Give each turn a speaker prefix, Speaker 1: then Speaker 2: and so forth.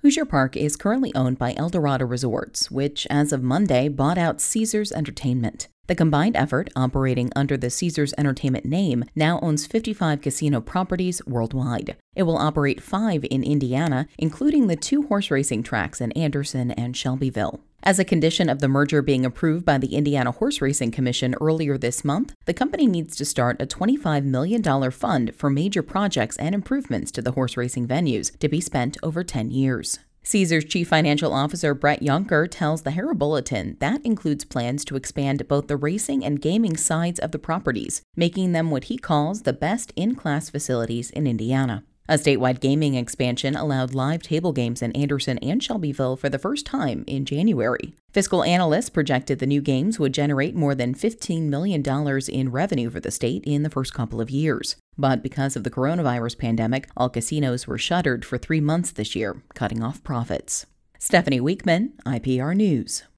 Speaker 1: Hoosier Park is currently owned by Eldorado Resorts, which, as of Monday, bought out Caesars Entertainment. The combined effort, operating under the Caesars Entertainment name, now owns 55 casino properties worldwide. It will operate 5 in Indiana, including the 2 horse racing tracks in Anderson and Shelbyville. As a condition of the merger being approved by the Indiana Horse Racing Commission earlier this month, the company needs to start a $25 million fund for major projects and improvements to the horse racing venues to be spent over 10 years. Caesars Chief Financial Officer Brett Yunker tells the Herald Bulletin that includes plans to expand both the racing and gaming sides of the properties, making them what he calls the best in-class facilities in Indiana. A statewide gaming expansion allowed live table games in Anderson and Shelbyville for the first time in January. Fiscal analysts projected the new games would generate more than $15 million in revenue for the state in the first couple of years. But because of the coronavirus pandemic, all casinos were shuttered for 3 months this year, cutting off profits. Stephanie Weekman, IPR News.